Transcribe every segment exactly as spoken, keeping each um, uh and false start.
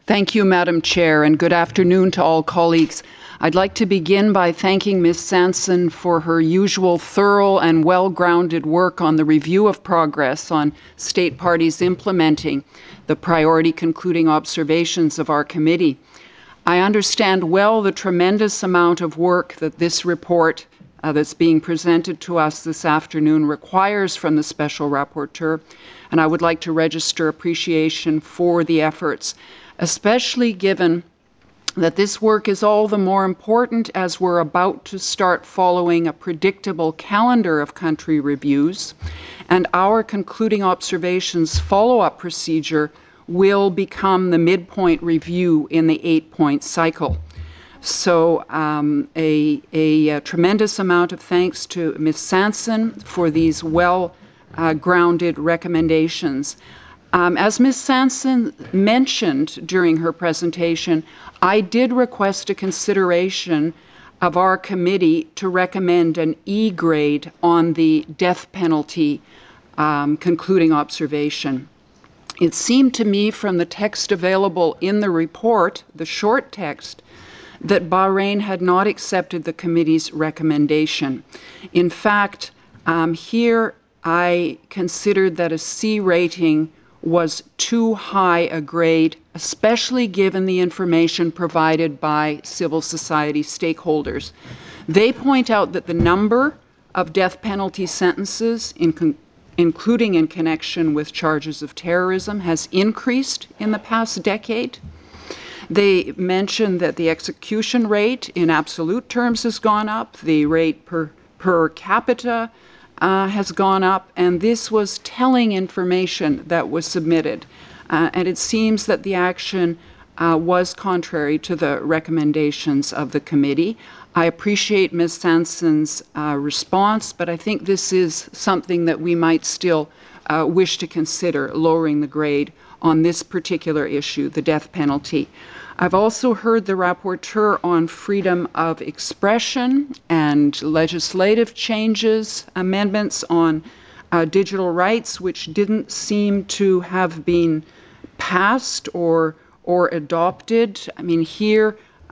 Thank you, Madam Chair, and good afternoon to all colleagues. I'd like to begin by thanking Miz Sanson for her usual thorough and well-grounded work on the review of progress on state parties implementing the priority concluding observations of our committee. I understand well the tremendous amount of work that this report uh, that's being presented to us this afternoon requires from the Special Rapporteur, and I would like to register appreciation for the efforts, especially given that this work is all the more important as we're about to start following a predictable calendar of country reviews, and our concluding observations follow-up procedure will become the midpoint review in the eight-point cycle. So um, a, a, a tremendous amount of thanks to Miz Sanson for these well-grounded uh, recommendations. Um, as Miz Sanson mentioned during her presentation, I did request a consideration of our committee to recommend an E grade on the death penalty um, concluding observation. It seemed to me from the text available in the report, the short text, that Bahrain had not accepted the committee's recommendation. In fact, um, here I considered that a C rating was too high a grade, especially given the information provided by civil society stakeholders. They point out that the number of death penalty sentences, in including in connection with charges of terrorism, has increased in the past decade. They mention that the execution rate in absolute terms has gone up, the rate per, per capita Uh, has gone up, and this was telling information that was submitted. Uh, and it seems that the action uh, was contrary to the recommendations of the committee. I appreciate Miz Sanson's uh, response, but I think this is something that we might still uh, wish to consider, lowering the grade on this particular issue, the death penalty. I've also heard the rapporteur on freedom of expression and legislative changes, amendments on uh, digital rights, which didn't seem to have been passed or or adopted. I mean, here,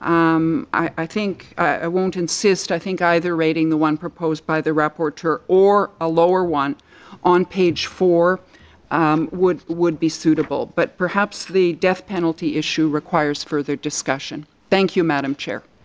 um, I, I think, I, I won't insist, I think either rating the one proposed by the rapporteur or a lower one on page four Um, would, would be suitable. But perhaps the death penalty issue requires further discussion. Thank you, Madam Chair.